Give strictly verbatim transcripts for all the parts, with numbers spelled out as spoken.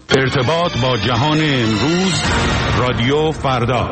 ارتباط با جهان امروز، رادیو فردا.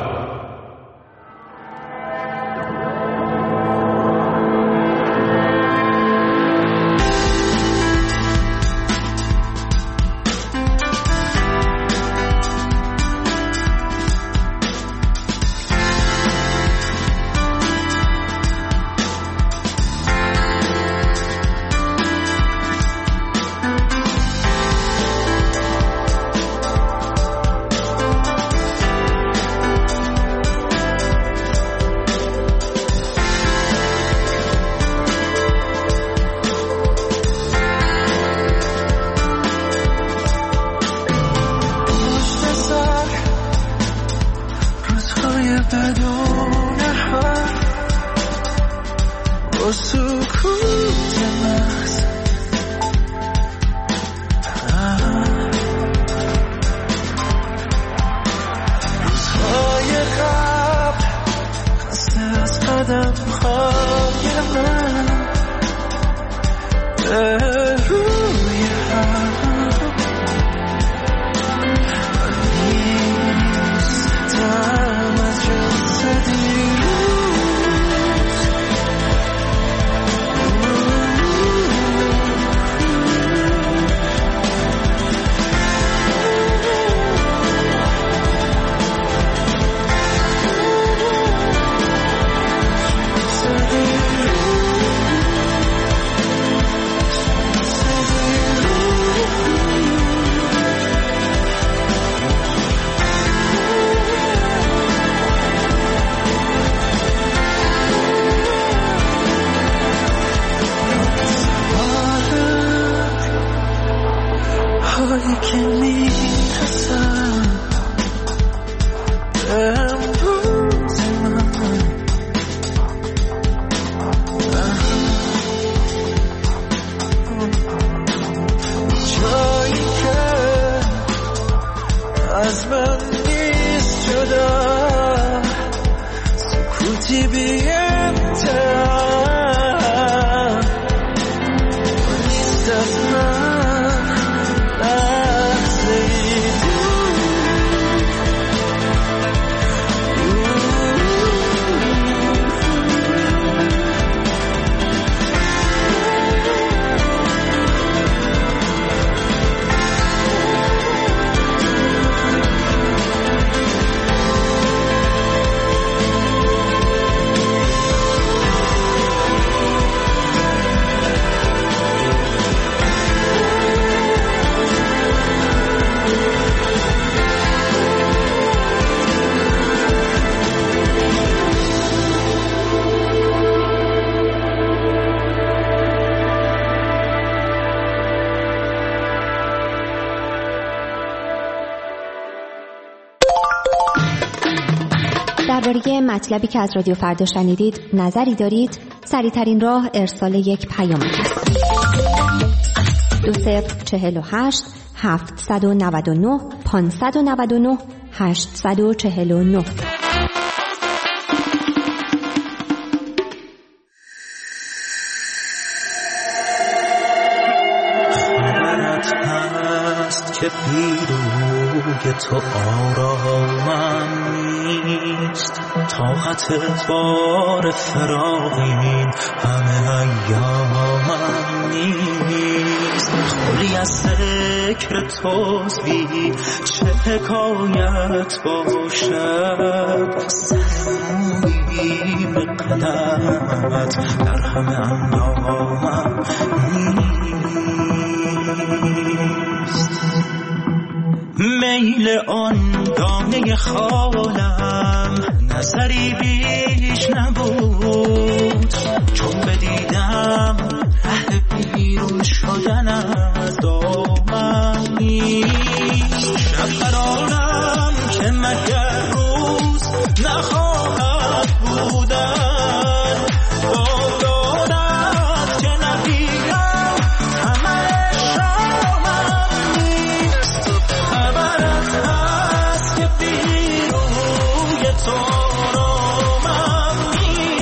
درباره مطلبی که از رادیو فردا شنیدید نظری دارید؟ سریع‌ترین راه ارسال یک پیام است. دو صفر چهل و هشت هفتصد و نود و نه پانصد و نود و نه هشتصد و چهل و نه. خبرت هست که پیروی تو آرامم نیست، طاقت بار فراقین همه ایامم نیست. خالی از ذکر توزی چه حکایت باشد، سرمویی به قدمت در همه اندامم نیست. میل آن دانه خالم نظری بیش نبود، چون بدیدم ره بیرون شدن از دامم نیست. شب قرارم که مگر روز نخواهد بودن، با دارد که نبیرم همه شامم نیست. خبرت هست که بیروی تو رامم نیست،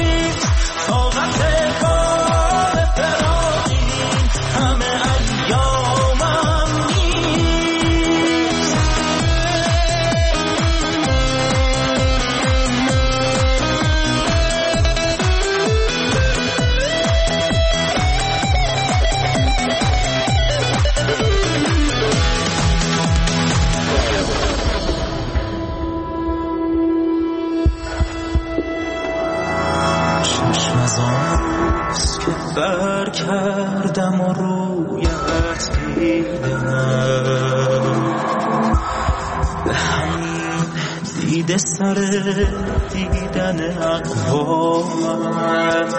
به همین دیده سر دیدن اقوامم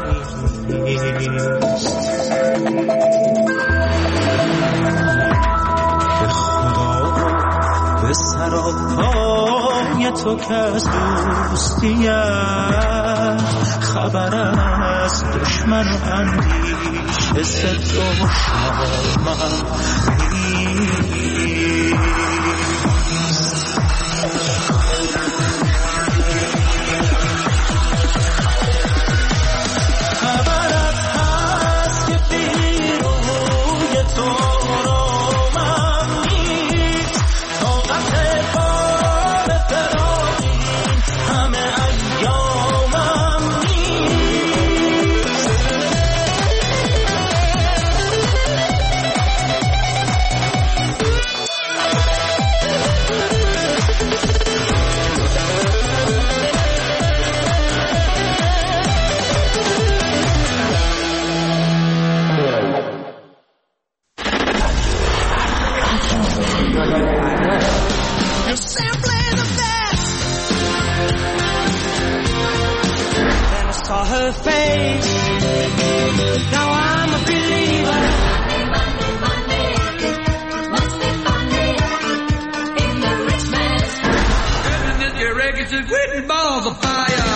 نیست. به خدا به سراپای تو که از دوستیت خبر از دشمن و اندیشه ست و شامم نیست. خبرت هست که بیروی تو رو من نیست. طاقت بار فراقی همه ایامم نیست. You're simply the best. Then I saw her face. Now I'm a believer. Money, money, money. It must be funny in the rich man's heaven that your records are written balls of fire.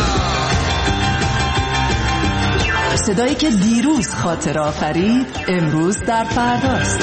صدایی که دیروز خاطر آفرید امروز در فرداست.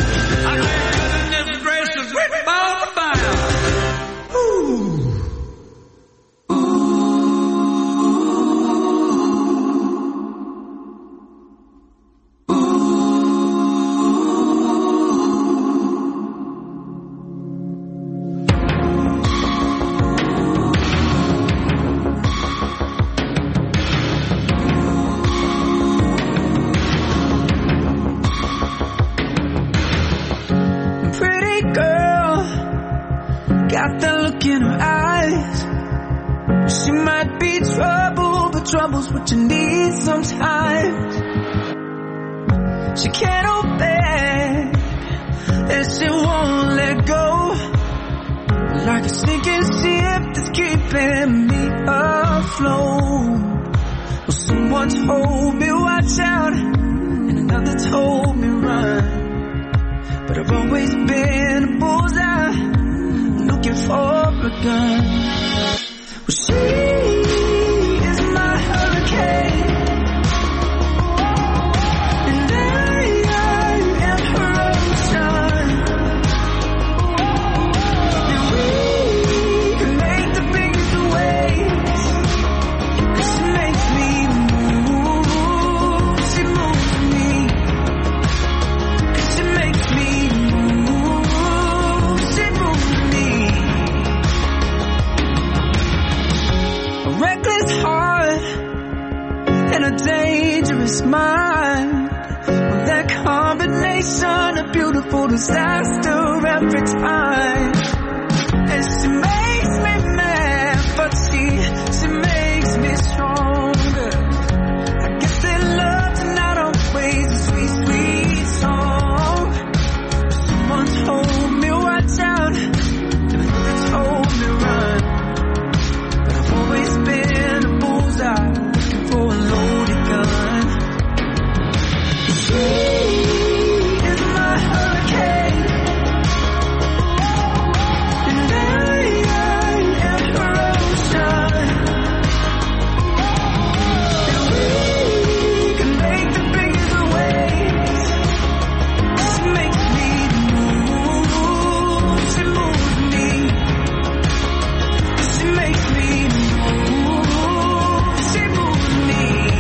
Troubles what you need sometimes. She can't hold back and she won't let go. Like a sinking ship that's keeping me afloat. Well, someone told me watch out and another told me run. But I've always been a bullseye looking for a gun. Well, she dangerous mind. Well, that combination of beautiful disaster every time. And she makes me mad, but she, she makes me stronger. I guess that love's not always a sweet, sweet song. Someone told me watch out, and another told me run. But I've always been a bullseye for a loaded gun. She is my hurricane, and I, I am her ocean. And we can make the biggest waves. She makes me move, she moves me. She makes me move, she moves me.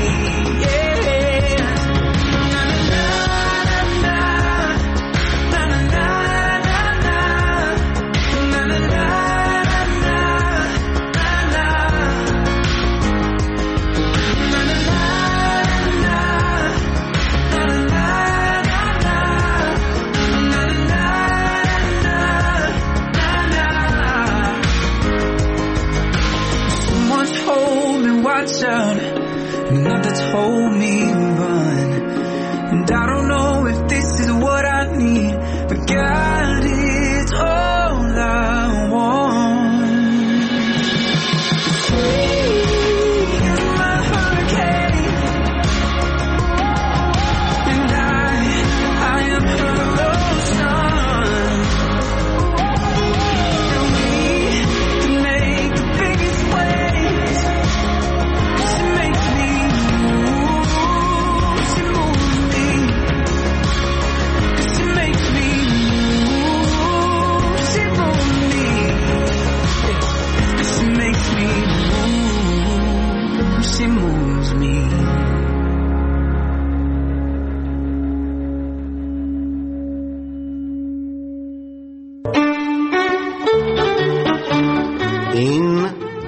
Another told me run, and I don't know if this is what I need, but girl,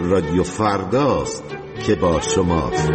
رادیو فرداست که با شماست.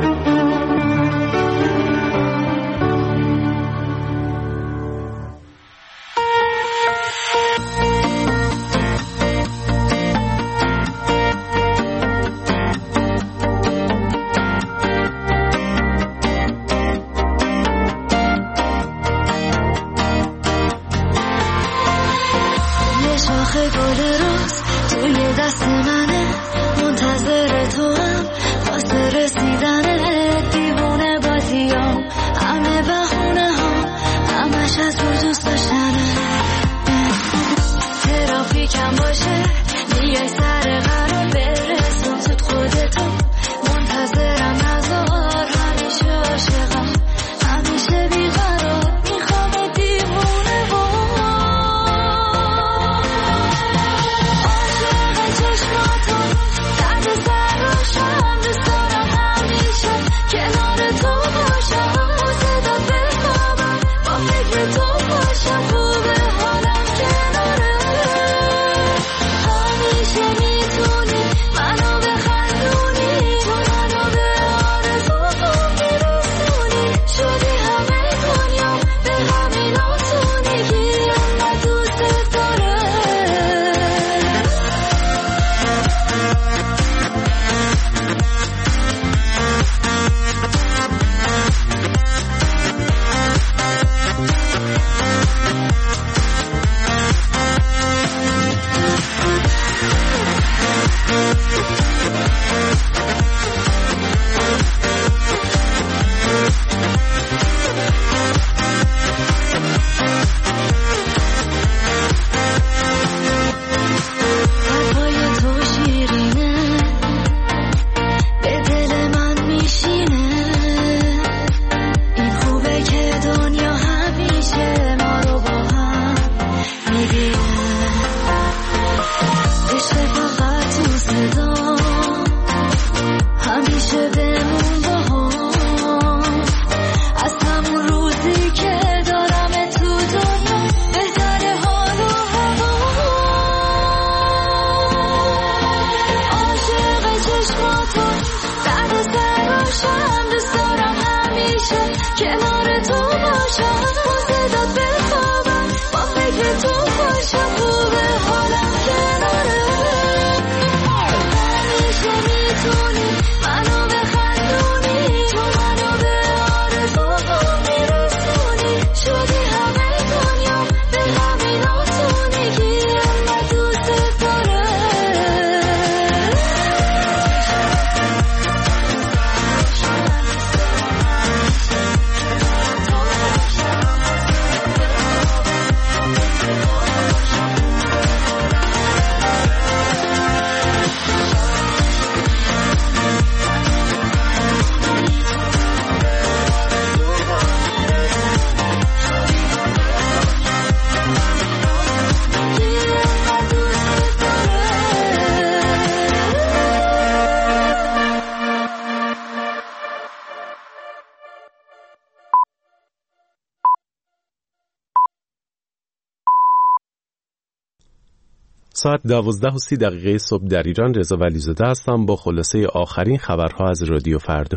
ساعت دوازده و سی دقیقه صبح در ایران. رضا ولیزاده هستم با خلاصه آخرین خبرها از رادیو فردا.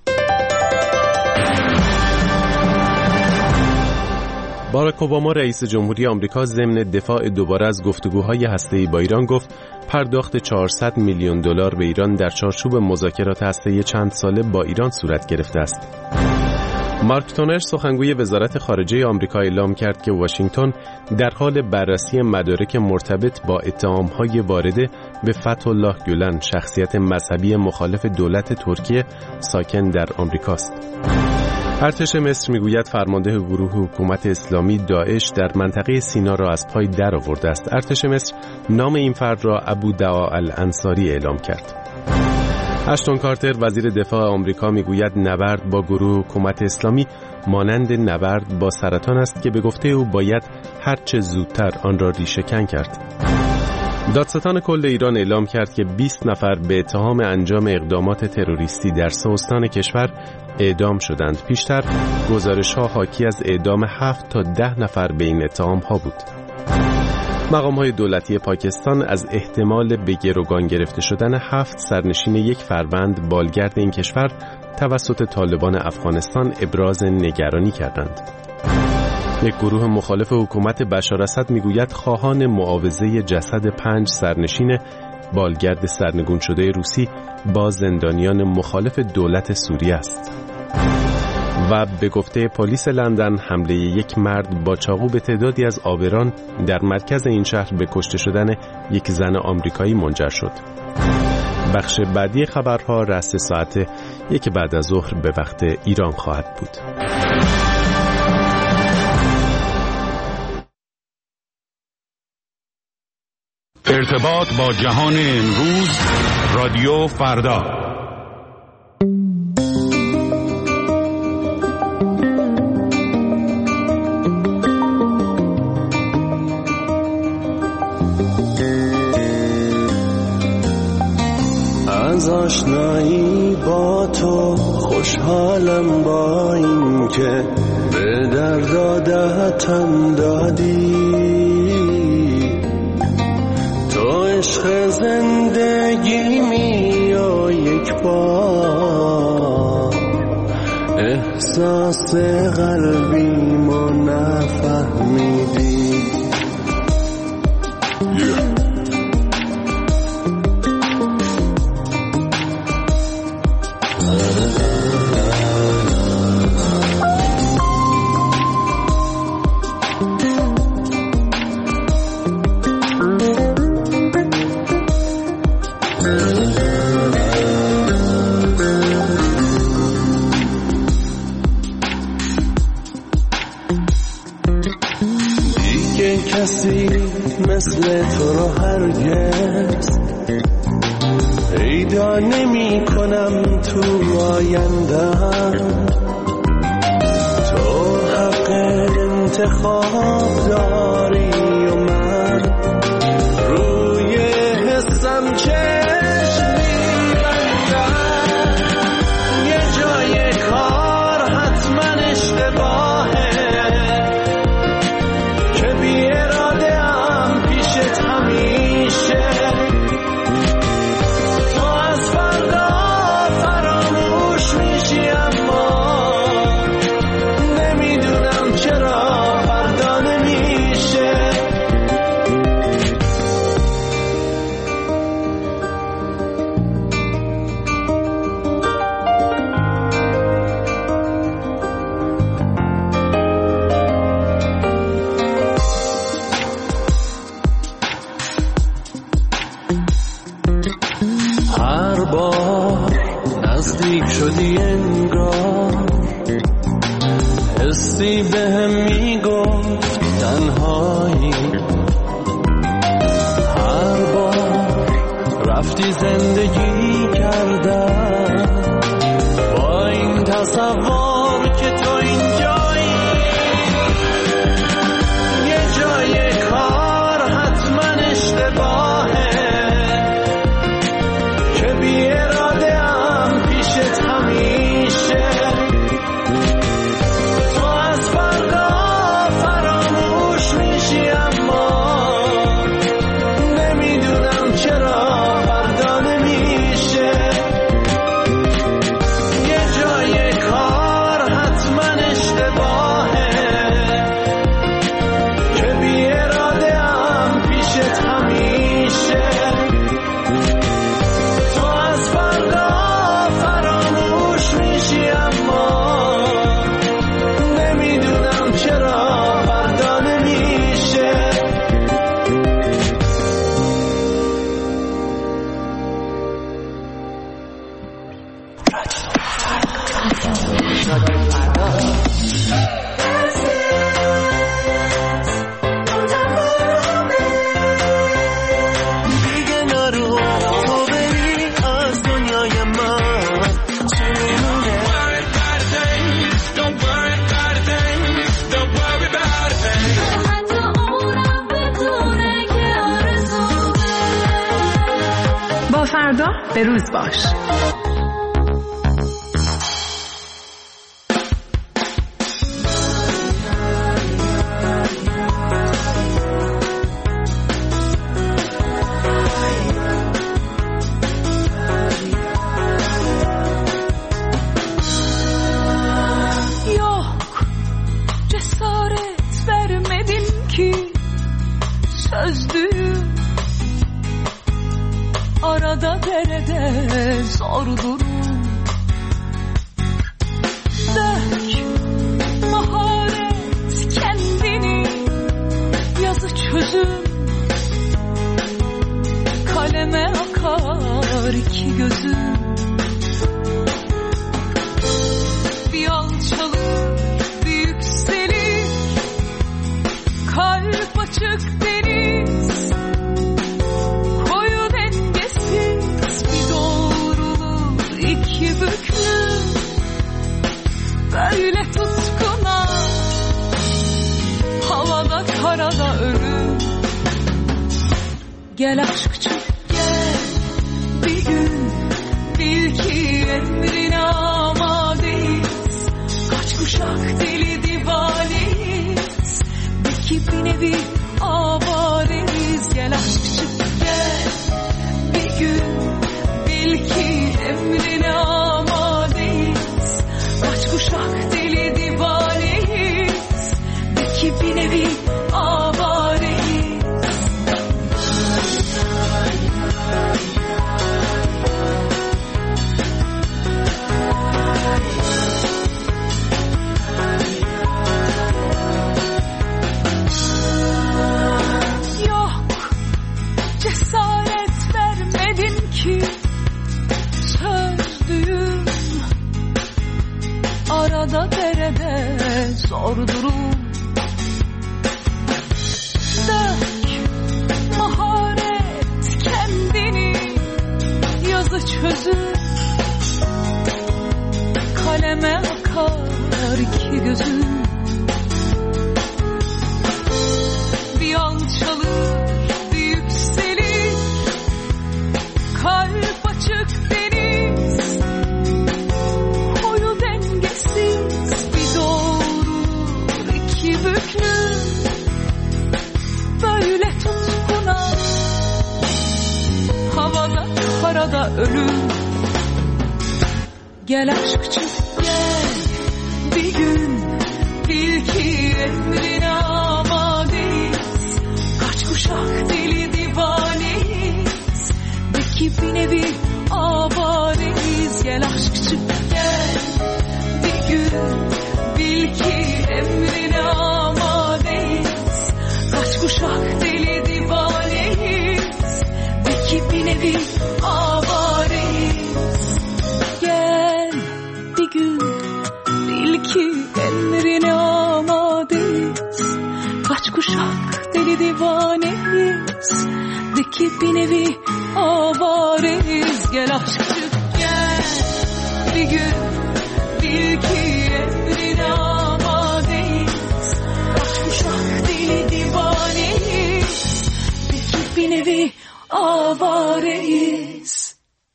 باراک اوباما رئیس جمهوری آمریکا ضمن دفاع دوباره از گفتگوهای هسته‌ای با ایران گفت پرداخت چهارصد میلیون دلار به ایران در چارچوب مذاکرات هسته‌ای چند ساله با ایران صورت گرفته است. مارک تونر سخنگوی وزارت خارجه آمریکا اعلام کرد که واشنگتن در حال بررسی مدارک مرتبط با اتهام‌های وارده به فتح الله گولن، شخصیت مذهبی مخالف دولت ترکیه ساکن در آمریکاست. ارتش مصر میگوید فرمانده گروه حکومت اسلامی داعش در منطقه سینا را از پای در آورده است. ارتش مصر نام این فرد را ابو دعا الانصاری اعلام کرد. اشتون کارتر وزیر دفاع آمریکا میگوید نبرد با گروه حکومت اسلامی مانند نبرد با سرطان است که به گفته او باید هرچه زودتر آن را ریشه‌کن کرد. دادستان کل ایران اعلام کرد که بیست نفر به اتهام انجام اقدامات تروریستی در سه استان کشور اعدام شدند. پیشتر گزارش‌ها حاکی از اعدام هفت تا ده نفر به این اتهام‌ها بود. مقام‌های دولتی پاکستان از احتمال به گروگان گرفته شدن هفت سرنشین یک فروند بالگرد این کشور توسط طالبان افغانستان ابراز نگرانی کردند. یک گروه مخالف حکومت بشار اسد میگوید خواهان معاوضه جسد پنج سرنشین بالگرد سرنگون شده روسی با زندانیان مخالف دولت سوریه است. و به گفته پلیس لندن حمله یک مرد با چاقو به تعدادی از عابران در مرکز این شهر به کشته شدن یک زن آمریکایی منجر شد. بخش بعدی خبرها رأس ساعت یک بعد از ظهر به وقت ایران خواهد بود. ارتباط با جهان امروز، رادیو فردا. از آشنایی با تو خوشحالم با این که به درد عادتم دادی، تو عشق زندگیمی و یک بار احساس قلبیمو نفهمیدی. کسی مثل تو رو هرگز پیدا نمی کنم تو آیندم، تو حق انتخاب داری و من روی حسم چشم می‌بندم. یه جای کار حتما اشتباهه که بی اراده ام پیشت همیشه، تو از فردا فراموش میشی اما نمیدونم چرا فردا نمیشه. هر بار نزدیک شدی انگار حسی بهم میگفت تنهایی، هر بار رفتی زندگی کردم با این تصور که تو اینجایی. یه جای کار حتما اشتباهه که بی اراده ام پیشت همیشه، تو از فردا فراموش میشی اما نمیدونم چرا فردا نمیشه. یه جای کار حتما اشتباهه که بی اراده ام پیشت همیشه، تو از فردا فراموش میشی اما نمیدونم چرا فردا نمیشه. دیگه نرو تو بری از دنیای من چونه. با فردا به روز باش. Sözlüyüm arada derede zor durum. Dök maharet kendini, yazı çözüm kaleme akar iki gözüm. Bir alçalır bir yükselir, kalp açık deniz, koyu dengesiz bir doğrulur iki büklüm. Böyle tutkuna havada karada ölüm. Gel aşkçı gel bir gün, bil ki emrine amadeyiz. Kaç kuşak deli divaneyiz, bil ki bir nevi avareyiz. Gel aşkçı gel bir gün, bil ki emrine amadeyiz. Kaç kuşak deli divaneyiz, bil ki bir nevi avareyiz. Arada derede zor durum. Dök maharet kendini, yazı çözüm kaleme akar iki gözüm. Bir alçalır bir yükselir, kalp açık deniz, koyu dengesiz bir doğrulur iki büklüm. Böyle tutkuna havada karada ölüm. Gel aşkçı gel bir gün, bil ki emrine amadeyiz. Kaç kuşak deli divaneyiz, bil ki bir nevi avareyiz. Gel aşkçı gel bir gün, bil ki emrine amadeyiz. Kaç kuşak deli divaneyiz, bil ki bir nevi avareyiz. Gel bir gün, bil ki emrine amadeyiz. Kaç kuşak deli divaneyiz, bil ki bir nevi avareyiz. Gel aşkçı gel bir gün, bil ki emrine amadeyiz. Kaç kuşak deli divaneyiz, bil ki bir nevi avareyiz.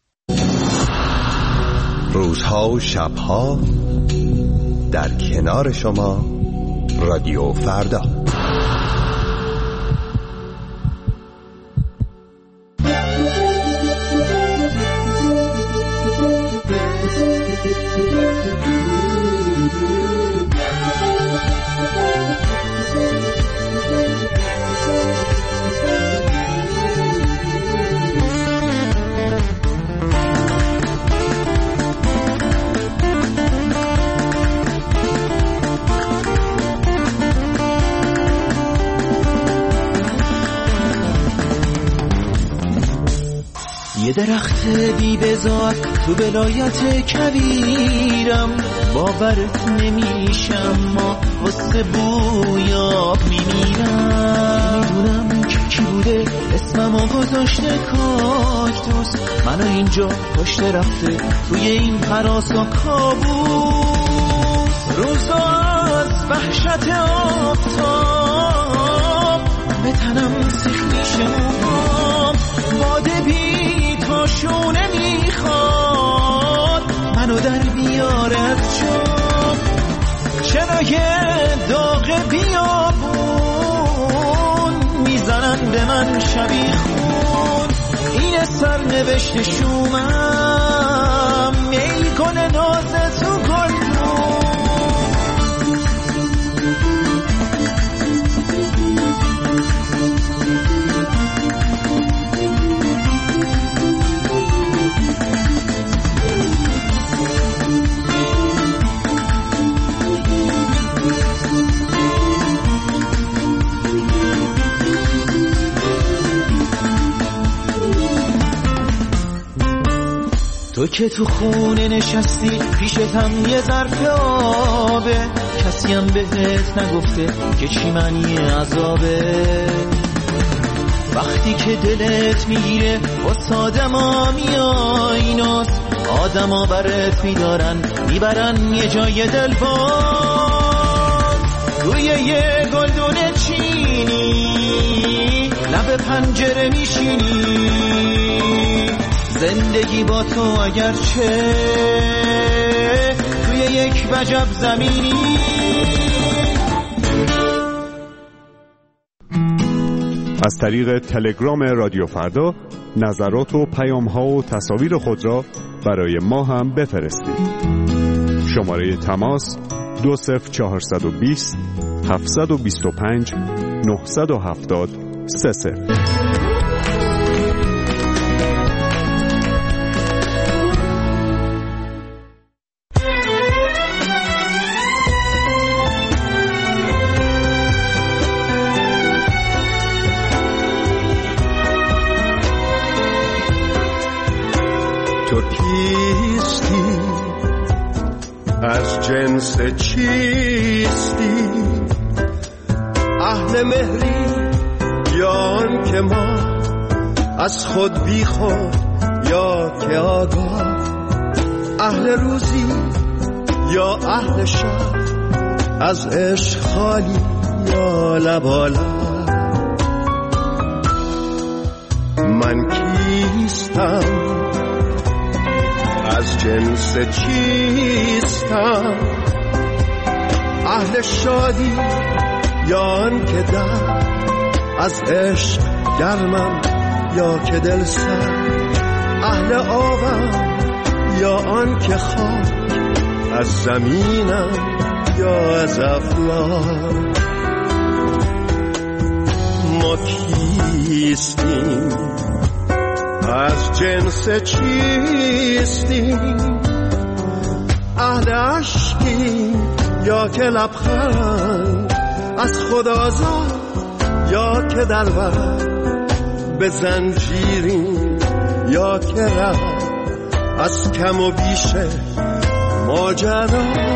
روزها و شبها در کنار شما رادیو فردا. یه درخت بی بزاعت تو ولایت کویرم، باورت نمیشم ما واسه بویاب میمیرم. میدونم که کی بوده اسممو گذاشته کاکتوس، منو اینجا پشت رفته توی این هراسا کابوس. روزا از وحشت آفتاب به تنم سیخ میشه موهام، باده بی شونه میخواد منو در بیاره از جام. چرای داغ بیابون میزنن به من شبیخون، این سرنوشت شومم میل کنه ناز تو گلدون. تو که تو خونه نشستی پیشتم یه ظرف آبه، کسی هم بهت نگفته که چی معنی عذابه. وقتی که دلت میگیره واسه آدما میای ناز، آدما برات میدارن میبرن یه جای دلباز. روی یه گلدون چینی لب پنجره میشینی، زندگی با تو اگر چه توی یک وجب زمینی. از طریق تلگرام رادیو فردا نظرات و پیام‌ها و تصاویر خود را برای ما هم بفرستید. شماره تماس دو صفر چهارصد و بیست هفتصد و بیست و پنج نهصد و هفتاد سه صفر. تو کیستی؟ از جنس چیستی؟ اهل مهری یا آن که ما از خود بی خود یا که آگاه؟ اهل روزی یا اهل شب؟ از عشق خالی یا لبالا؟ من کیستم؟ از جنس چیستم؟ اهل شادی یا آن که در از عشق گرمم یا که دل سر؟ اهل آبم یا آن که خاک از زمینم یا از افلاک؟ ما کیستیم؟ از جنس چیستیم؟ اهل عشقیم یا که لبخند از خود آزاد یا که در بر به زنجیریم یا که رفت از کم و بیش ماجرا؟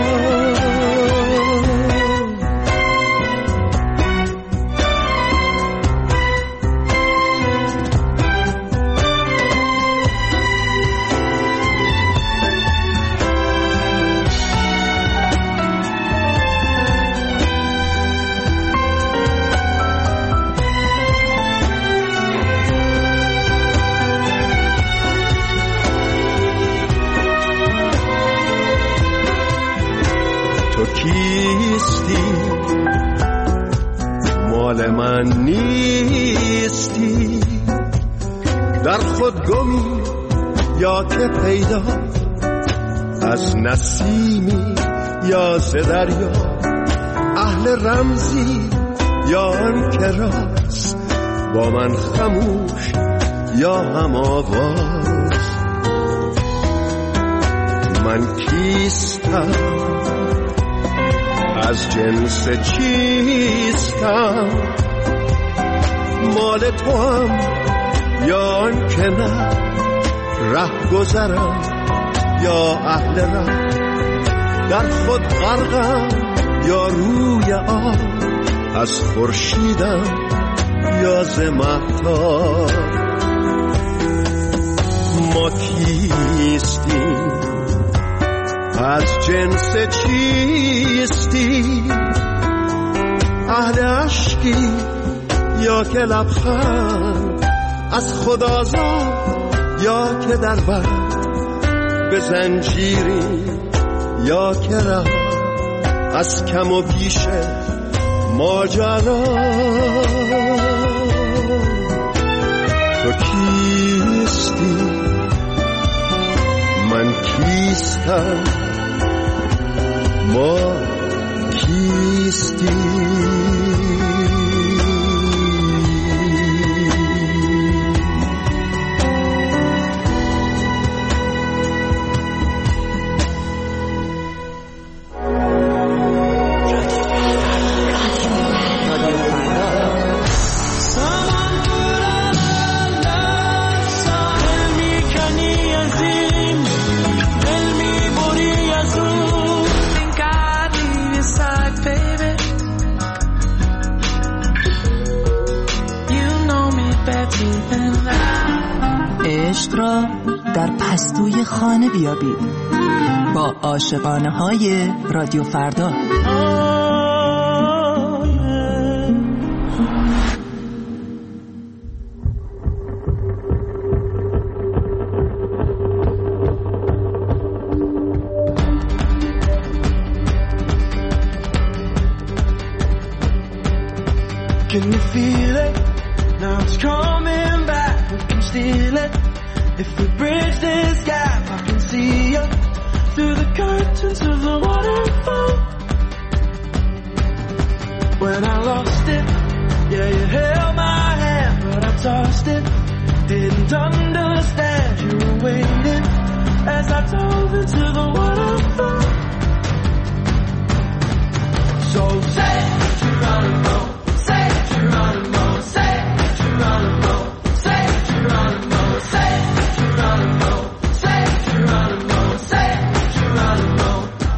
مال من نیستی؟ در خود گمی یا که پیدا؟ از نسیمی یا ز دریا؟ اهل رمزی یا آن که راست با من خموش یا هم آواز؟ من کیستم؟ از جنس چیستم؟ مال تو هم یا آن که نه؟ ره گذرم یا اهل ره؟ در خود غرقم یا روی آب؟ از خورشیدم یا ز مهتاب؟ ما کیستیم؟ از جنس چیستی؟ اهل عشقی یا که لبخند از خود آزاد یا که در بر به زنجیری یا که رفت از کم و بیش ماجرا؟ تو کیستی؟ من کیستم؟ ما کیستی؟ and I. عشق را در پستوی خانه بیابید با عاشقانه های رادیو فردا. Can you feel it? Now it's coming back. We can steal it. If we bridge this gap, I can see you through the curtains of the waterfall. When I lost it, yeah, you held my hand, but I tossed it. Didn't understand you were waiting as I dove into the waterfall. So say Geronimo. Geronimo, say Geronimo, say Geronimo, say Geronimo, say Geronimo, say Geronimo.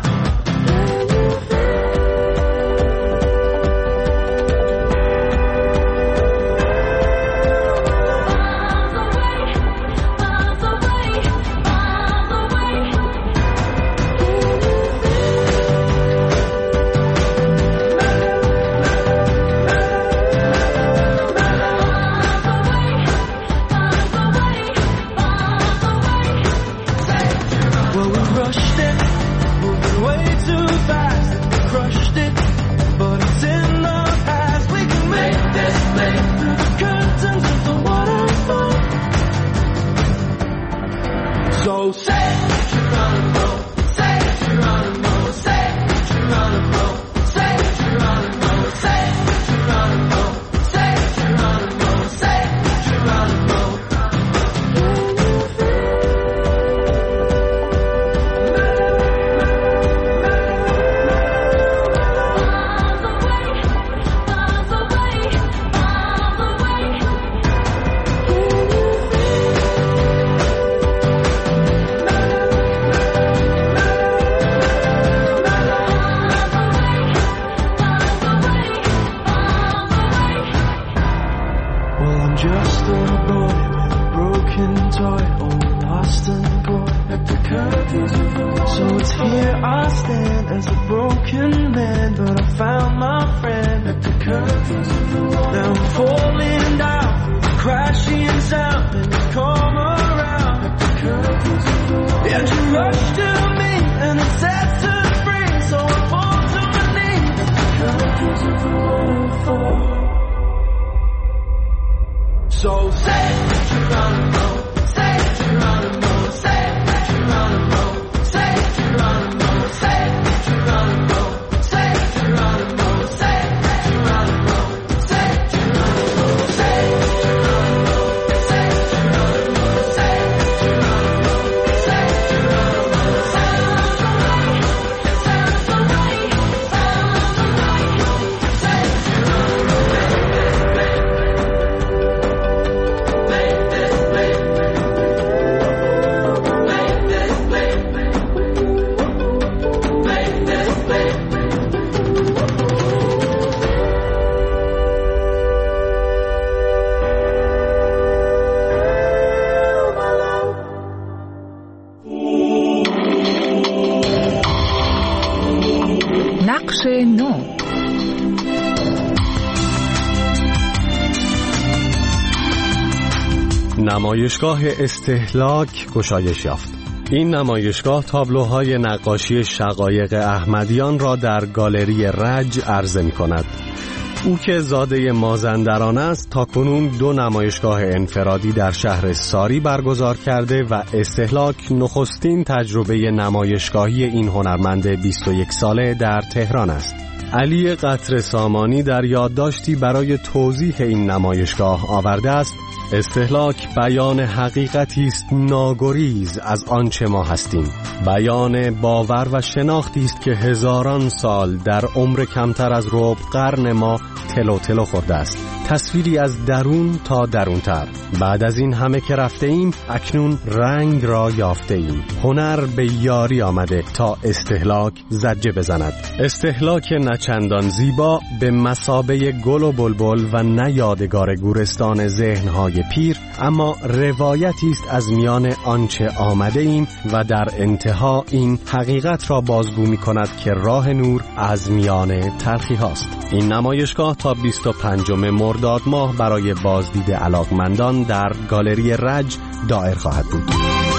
نمایشگاه استهلاک گشایش یافت. این نمایشگاه تابلوهای نقاشی شقایق احمدیان را در گالری رج عرضه می‌کند. او که زاده مازندران است تاکنون دو نمایشگاه انفرادی در شهر ساری برگزار کرده و استهلاک نخستین تجربه نمایشگاهی این هنرمند بیست و یک ساله در تهران است. علی قطر سامانی در یادداشتی برای توضیح این نمایشگاه آورده است: استهلاک بیان حقیقتی است ناگریز از آنچه ما هستیم، بیان باور و شناختی است که هزاران سال در عمر کمتر از ربع قرن ما تلو تلو خورده است، تصویری از درون تا درونتر. بعد از این همه که رفته ایم اکنون رنگ را یافته ایم. هنر به یاری آمده تا استهلاک زجه بزند. استهلاک چندان زیبا به مثابه گل و بلبل و نه یادگار گورستان ذهنهای پیر، اما روایتی است از میان آنچه آمده ایم و در انتها این حقیقت را بازگو می کند که راه نور از میان تلخی هاست. این نمایشگاه تا بیست و پنجم مرداد ماه برای بازدید علاقمندان در گالری رج دایر خواهد بود.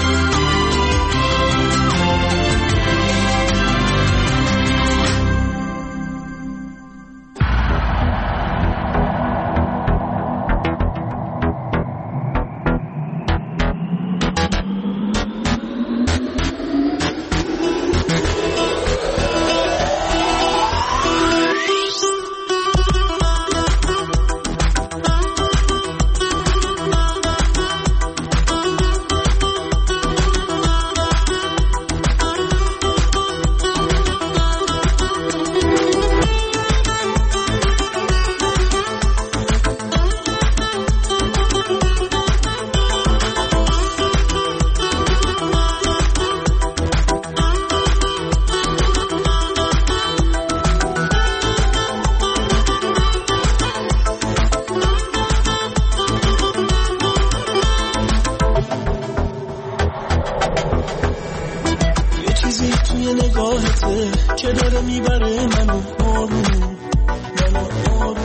که داره میبره منو آروم، منو آروم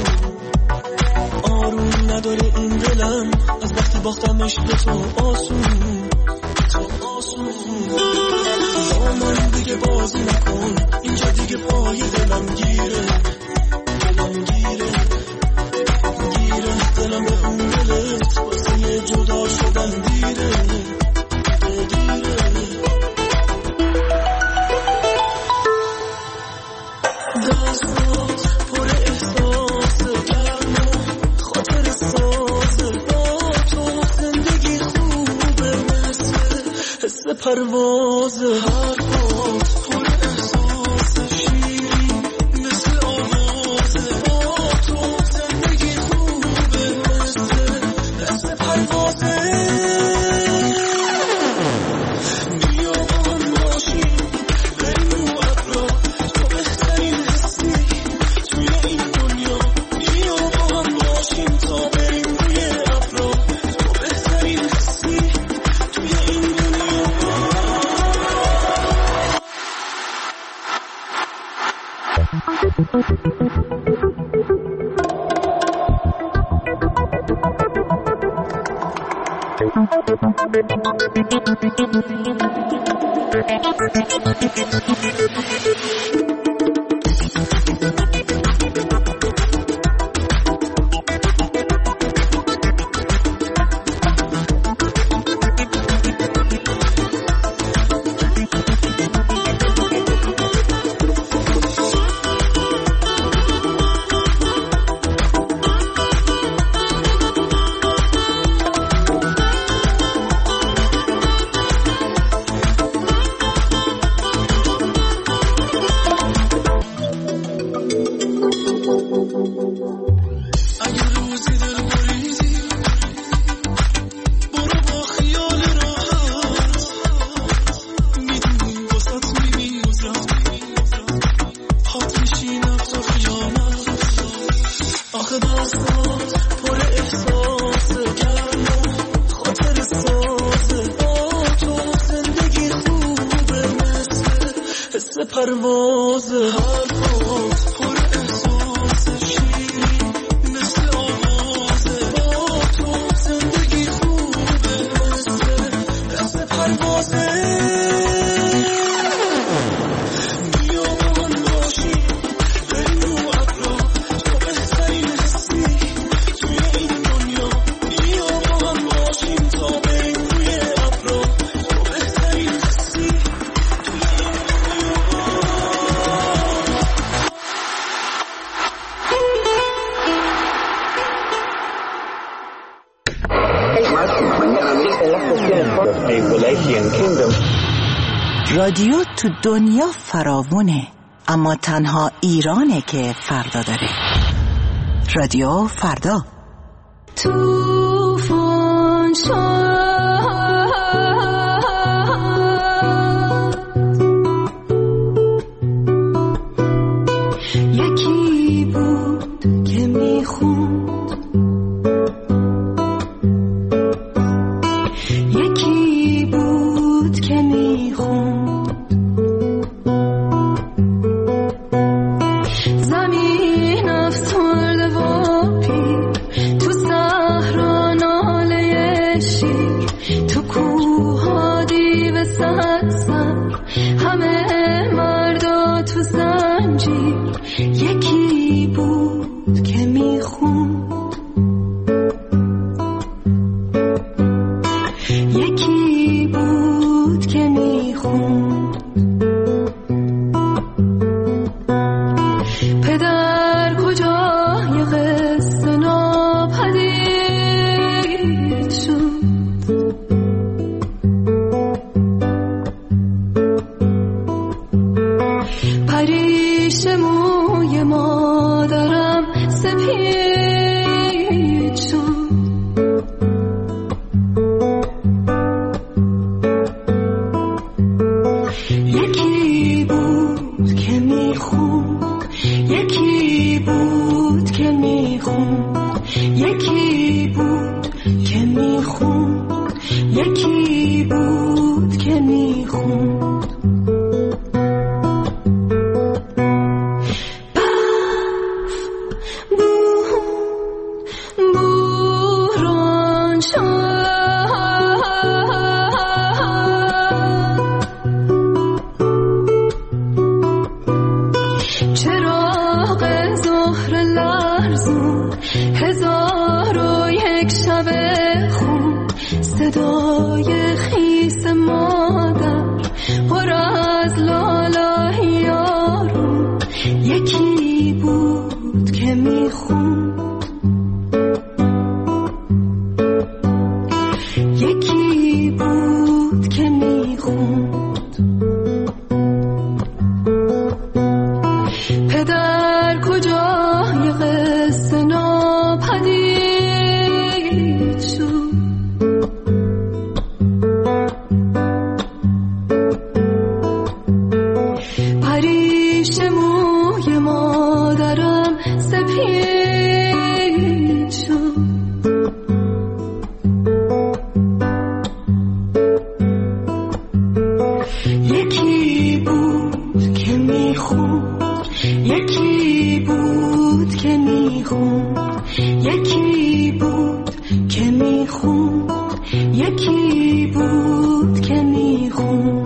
آروم نداره این دلم از وقتی باختمش به تو آسون، تو آسون با من دیگه بازی نکن، اینجا دیگه پای دلم گیره، دلم گیره گیره دلم به اون دلت واسه جدا شدن دیره دیره. دستات پر احساس گرم خاطر ساز با تو زندگی خوبه مثل حس پرواز، حرفات پر احساس شیرین مثل آواز با تو زندگی خوبه مثل حس پروازه. پرواز حرفات پر احساس شیرین مثل آواز با تو زندگی خوبه مثل حس پروازه. بیا با من باشی بریم رو ابرا تو بهترین حسی توی این دنیا، بیا با من باشیم تا بریم روی ابرا تو بهترین حسی توی این رادیو تو دنیا فراوونه، اما تنها ایرانه که فردا داره. رادیو فردا. توفان یک صدای خیس مادر پر از لاله یارو یکی بود که میخوند، یکی بود که میخوند. پدر کجای قصه ناپدید شد، یکی بود که میخوند، یکی بود که میخوند، یکی بود که میخوند، یکی بود که میخوند.